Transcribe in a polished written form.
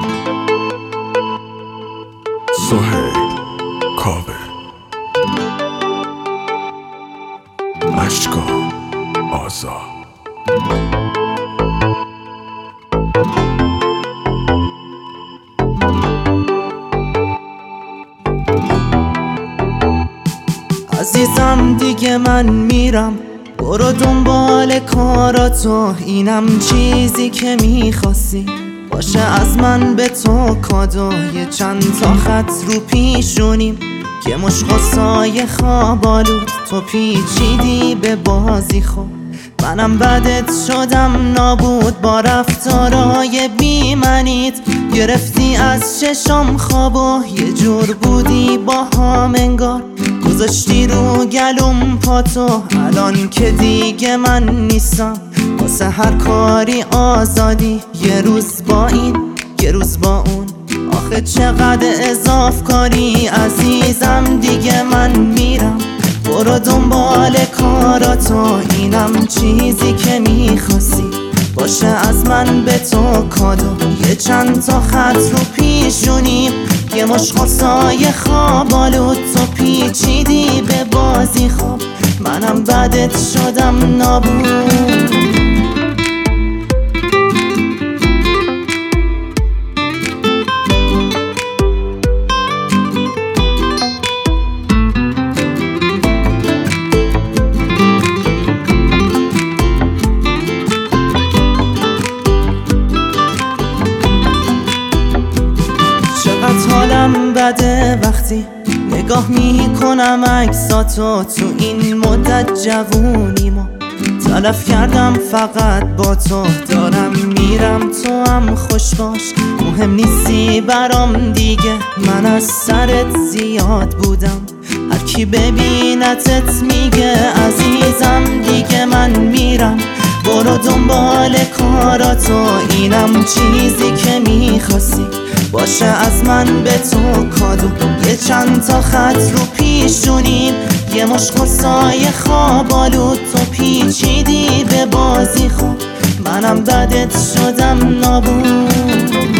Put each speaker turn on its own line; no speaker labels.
سهیل کاوه، اشکا آزاد.
عزیزم دیگه من میرم، برو دنبال کاراتو، اینم چیزی که میخواستی باشه از من به تو کادو. یه چند تا خط رو پیشونیم که مشخصای خوابالود، تو پیچیدی به بازی خوب، منم بدت شدم نابود با رفتارای بیمنیت. گرفتی از چشم خوابو، یه جور بودی با هم انگار، گذاشتی رو گلوم پاتو. الان که دیگه من نیستم، واسه هر کاری آزادی، یه روز با این یه روز با اون، آخه چقدر اضاف کاری. عزیزم دیگه من میرم، برو دنبال کاراتو، اینم چیزی که میخواستی باشه از من به تو کادو. یه چند تا خط رو پیشونیم، یه مشخصای خوابالود، تو پیچیدی به بازی خوب، منم بدت شدم نابود. حالم بده وقتی نگاه میکنم عکساتو، تو این مدت جوونیمو تلف کردم فقط با تو. دارم میرم تو هم خوش باش، مهم نیستی برام دیگه، من از سرت زیاد بودم، هر کی ببینتت میگه. عزیزم دیگه من میرم، برو دنبال کاراتو، اینم چیزی که میخواستی باشه از من به تو کادو. یه چند تا خط رو پیشونیم، یه مشخصای خوابالود، تو پیچیدی به بازی خوب، منم بدت شدم نابود.